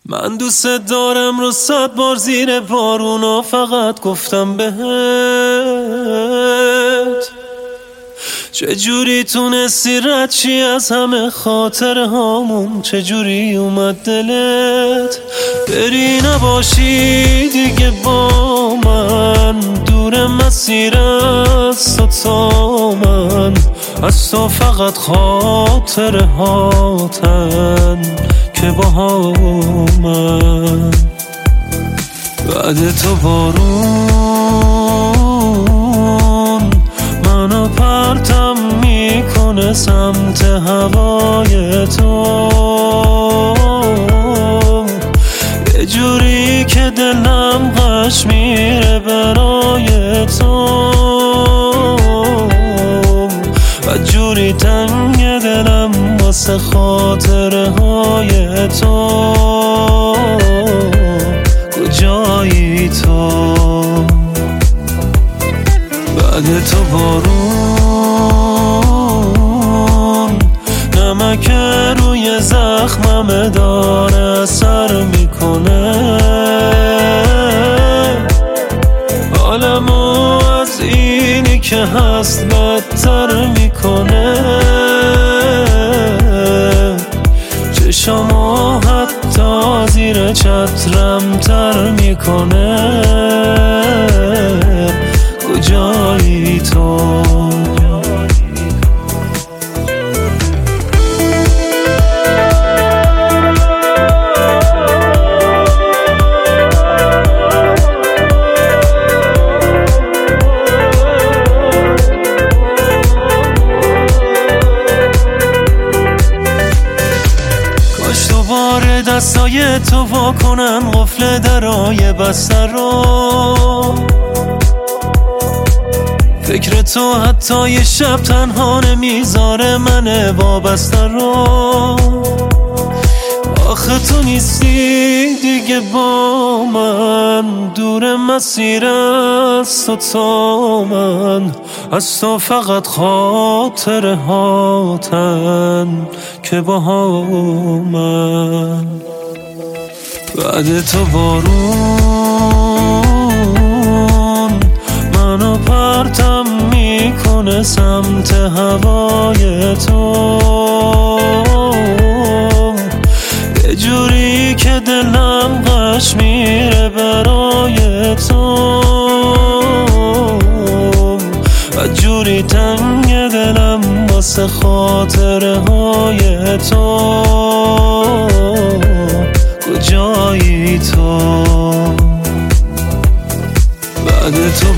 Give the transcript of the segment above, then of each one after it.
من دوست دارم رو 100 بار زیر بارونا فقط گفتم بهت چجوری تونستی رد چی از همه خاطره هامون، چجوری اومد دلت بری نباشی دیگه با من، دور مسیر از تو تا من، از تو فقط خاطره هاتن که با من. بعد تو بارون منو پرتم میکنه سمت هوای تو، یه جوری که دلم غش میره برای تو و جوری تنگ دلم واسه خاطره های تو. کجایی تو؟ بعد تو بارون نمک روی زخمم داره اثر میکنه، حالمو از اینی که هست بدتر میکنه، چشمو حتی زیر چترم تر میکنه. کجایی تو؟ کاش دوباره دستای تو وا کنن قفل درای بستر رو، فکر تو حتی یه شب تنها نمیذاره من وابسته رو. آخه تو نیستی دیگه با من، دور مسیر از تو تا من، از تو فقط خاطره هاتن که با من. بعد تو بارون منو پرتم میکنه سمت هوای تو، یه جوری که دلم غش میره برای تو و جوری تنگ دلم واسه خاطره های تو. کجایی تو؟ بعد تو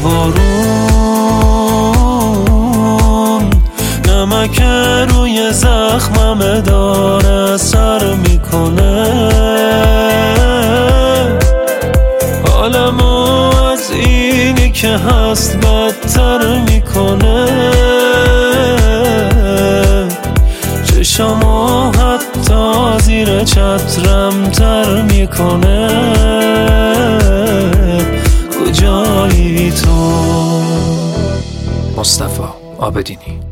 بارون نمک روی زخمم داره اثر میکنه، حالمو از اینی که هست بدتر میکنه، چشمو حتی زیر چترم تر میکنه. کجایی تو؟ مصطفی عابدینی.